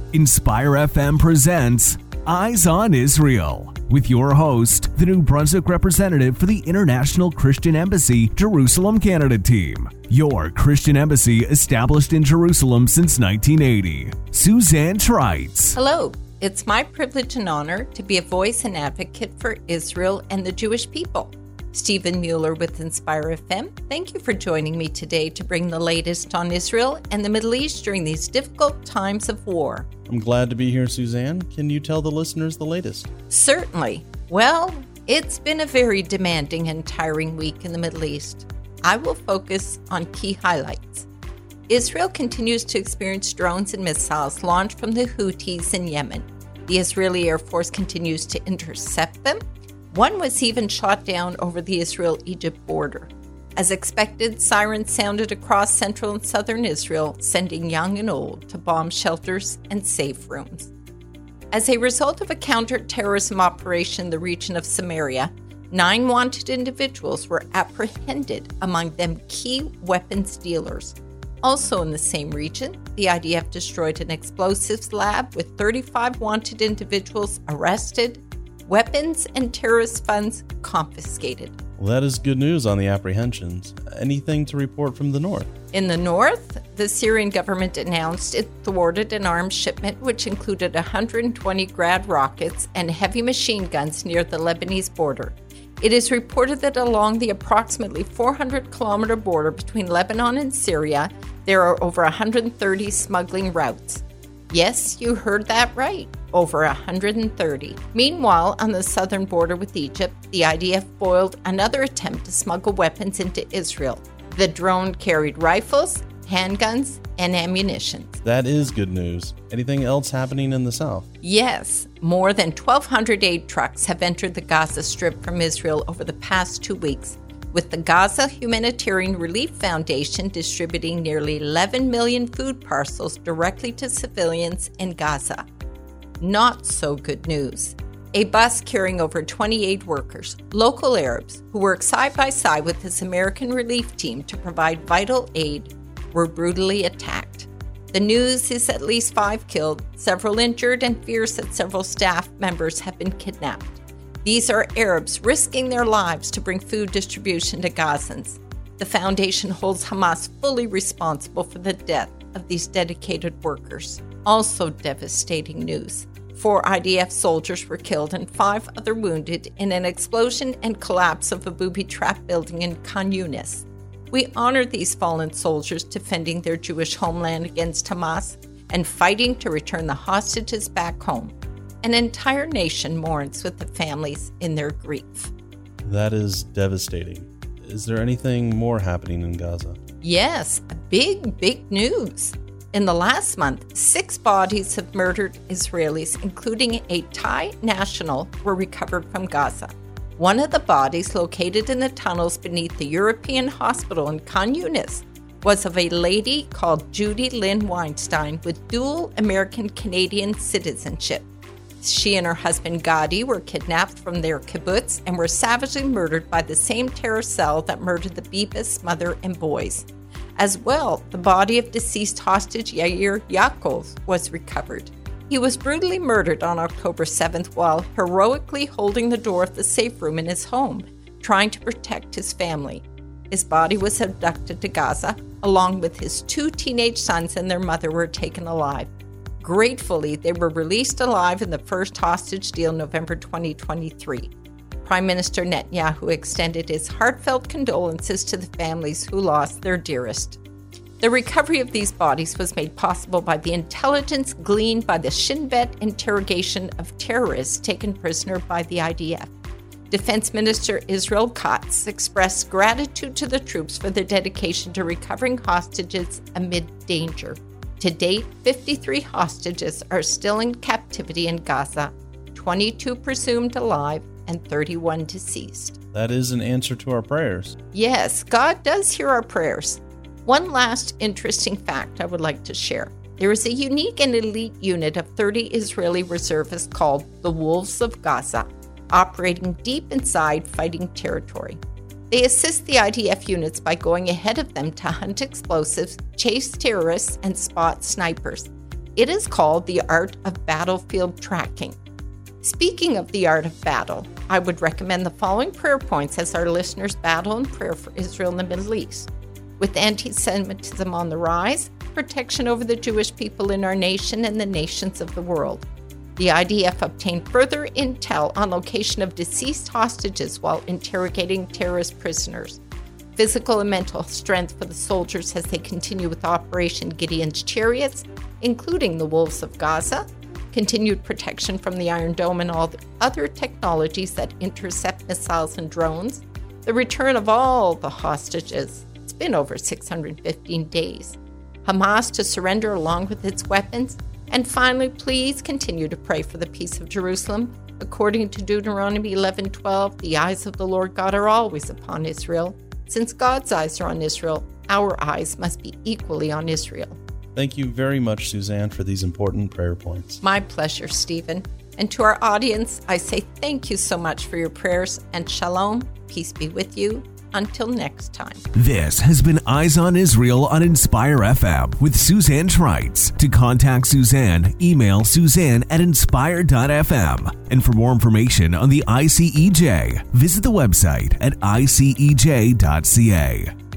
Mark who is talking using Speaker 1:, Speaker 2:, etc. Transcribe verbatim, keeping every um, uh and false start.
Speaker 1: Inspire F M presents Eyes on Israel with your host, the New Brunswick representative for the International Christian Embassy Jerusalem Canada team. Your Christian embassy established in Jerusalem since nineteen eighty. Suzanne Trites.
Speaker 2: Hello. It's my privilege and honor to be a voice and advocate for Israel and the Jewish people. Stephen Mueller with Inspire F M. Thank you for joining me today to bring the latest on Israel and the Middle East during these difficult times of war.
Speaker 3: I'm glad to be here, Suzanne. Can you tell the listeners the latest?
Speaker 2: Certainly. Well, it's been a very demanding and tiring week in the Middle East. I will focus on key highlights. Israel continues to experience drones and missiles launched from the Houthis in Yemen. The Israeli Air Force continues to intercept them. One was even shot down over the Israel-Egypt border. As expected, sirens sounded across central and southern Israel, sending young and old to bomb shelters and safe rooms. As a result of a counter-terrorism operation in the region of Samaria, nine wanted individuals were apprehended, among them key weapons dealers. Also in the same region, the I D F destroyed an explosives lab with thirty-five wanted individuals arrested, weapons and terrorist funds confiscated.
Speaker 3: Well, that is good news on the apprehensions. Anything to report from the north?
Speaker 2: In the north, the Syrian government announced it thwarted an arms shipment which included one hundred twenty Grad rockets and heavy machine guns near the Lebanese border. It is reported that along the approximately four hundred kilometer border between Lebanon and Syria, there are over one hundred thirty smuggling routes. Yes, you heard that right, over one hundred thirty. Meanwhile, on the southern border with Egypt, the I D F foiled another attempt to smuggle weapons into Israel. The drone carried rifles, handguns, and ammunition.
Speaker 3: That is good news. Anything else happening in the south?
Speaker 2: Yes, more than twelve hundred aid trucks have entered the Gaza Strip from Israel over the past two weeks, with the Gaza Humanitarian Relief Foundation distributing nearly eleven million food parcels directly to civilians in Gaza. Not so good news. A bus carrying over twenty-eight workers, local Arabs, who work side by side with this American relief team to provide vital aid, were brutally attacked. The news is at least five killed, several injured, and fears that several staff members have been kidnapped. These are Arabs risking their lives to bring food distribution to Gazans. The foundation holds Hamas fully responsible for the death of these dedicated workers. Also devastating news. Four I D F soldiers were killed and five other wounded in an explosion and collapse of a booby-trap building in Khan Yunis. We honor these fallen soldiers defending their Jewish homeland against Hamas and fighting to return the hostages back home. An entire nation mourns with the families in their grief.
Speaker 3: That is devastating. Is there anything more happening in Gaza?
Speaker 2: Yes, big, big news. In the last month, six bodies of murdered Israelis, including a Thai national, were recovered from Gaza. One of the bodies, located in the tunnels beneath the European hospital in Khan Yunis, was of a lady called Judy Lynn Weinstein with dual American-Canadian citizenship. She and her husband Gadi were kidnapped from their kibbutz and were savagely murdered by the same terror cell that murdered the Bibas mother and boys. As well, the body of deceased hostage Yair Yaakov was recovered. He was brutally murdered on October seventh while heroically holding the door of the safe room in his home, trying to protect his family. His body was abducted to Gaza, along with his two teenage sons and their mother were taken alive. Gratefully, they were released alive in the first hostage deal in November twenty twenty-three. Prime Minister Netanyahu extended his heartfelt condolences to the families who lost their dearest. The recovery of these bodies was made possible by the intelligence gleaned by the Shin Bet interrogation of terrorists taken prisoner by the I D F. Defense Minister Israel Katz expressed gratitude to the troops for their dedication to recovering hostages amid danger. To date, fifty-three hostages are still in captivity in Gaza, twenty-two presumed alive, and thirty-one deceased.
Speaker 3: That is an answer to our prayers.
Speaker 2: Yes, God does hear our prayers. One last interesting fact I would like to share. There is a unique and elite unit of thirty Israeli reservists called the Wolves of Gaza, operating deep inside fighting territory. They assist the I D F units by going ahead of them to hunt explosives, chase terrorists, and spot snipers. It is called The Art of Battlefield Tracking. Speaking of the art of battle, I would recommend the following prayer points as our listeners battle in prayer for Israel and the Middle East. With anti-Semitism on the rise, protection over the Jewish people in our nation and the nations of the world. The I D F obtained further intel on location of deceased hostages while interrogating terrorist prisoners. Physical and mental strength for the soldiers as they continue with Operation Gideon's Chariots, including the Wolves of Gaza. Continued protection from the Iron Dome and all the other technologies that intercept missiles and drones. The return of all the hostages. It's been over six hundred fifteen days. Hamas to surrender along with its weapons. And finally, please continue to pray for the peace of Jerusalem. According to Deuteronomy eleven twelve, the eyes of the Lord God are always upon Israel. Since God's eyes are on Israel, our eyes must be equally on Israel.
Speaker 3: Thank you very much, Suzanne, for these important prayer points.
Speaker 2: My pleasure, Stephen. And to our audience, I say thank you so much for your prayers, and shalom, peace be with you. Until next time.
Speaker 1: This has been Eyes on Israel on Inspire F M with Suzanne Schreitz. To contact Suzanne, email Suzanne at inspire dot f m. And for more information on the I C E J, visit the website at I C E J dot c a.